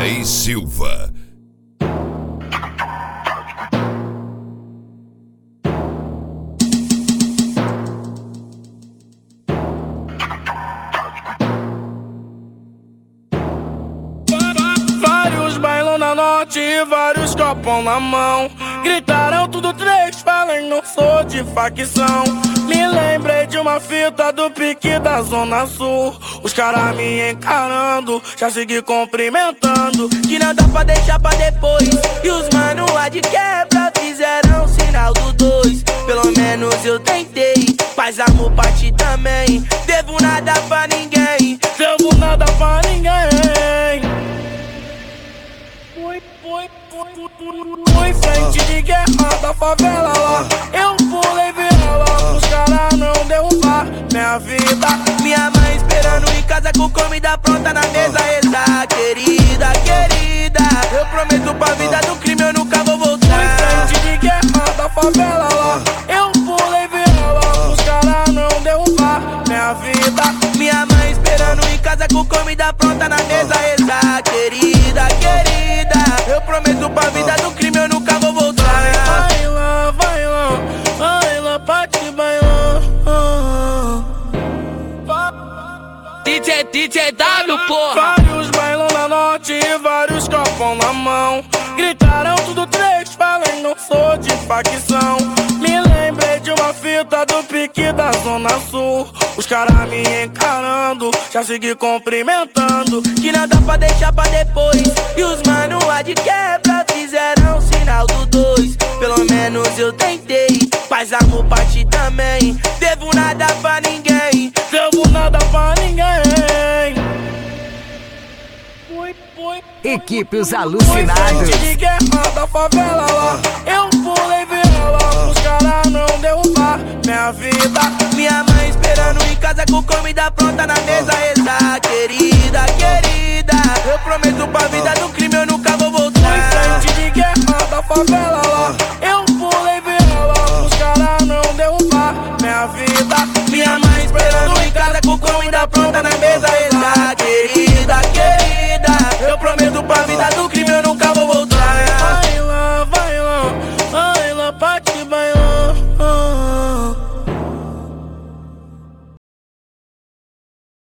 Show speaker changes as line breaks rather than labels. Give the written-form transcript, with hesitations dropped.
DJ Silva.
Vários bailão na norte e vários copão na mão. Gritaram tudo três, falem não sou de facção. Me lembrei de uma fita do pique da Zona Sul. Os caras me encarando, já segui cumprimentando. Que não dá pra deixar pra depois. E os mano lá de quebra fizeram sinal do 2. Pelo menos eu tentei, paz, amor pra ti também. Devo nada pra ninguém, devo nada pra ninguém. Fui frente de guerra da favela lá. Eu pulei viola, os caras não derrubar minha vida. Minha mãe esperando em casa com comida pronta na mesa. Eita, querida, querida, eu prometo pra vida do crime eu nunca vou voltar. Fui frente de guerra da favela lá. Eu pulei viola, os caras não derrubar minha vida. Minha mãe esperando em casa com comida pronta na mesa. Eita, querida, querida, eu prometo pra vida do crime eu nunca vou voltar. Vai lá, bate bailão. DJ W, porra. Vários bailão na norte e vários copão na mão. Gritaram tudo três, falem não sou de facção. Me lembrei de uma fita do pique da Zona Sul. Os caras me encarando, já segui cumprimentando. Que não dá pra deixar pra depois. E os mano lá de quebra fizeram sinal do 2. Pelo menos eu tentei, paz, amor pra ti também. Devo nada pra ninguém, devo nada pra ninguém.
Equipes alucinados.
De guerra da favela lá. Eu pulei viola, os caras não derrubar minha vida. Minha mãe esperando em casa com comida pronta na mesa. Eita, querida, querida, eu prometo pra vida do crime eu nunca vou voltar. Fui frente de guerra da favela lá. Eu pulei viola, os caras não derrubar minha vida. Minha mãe esperando em casa com comida pronta na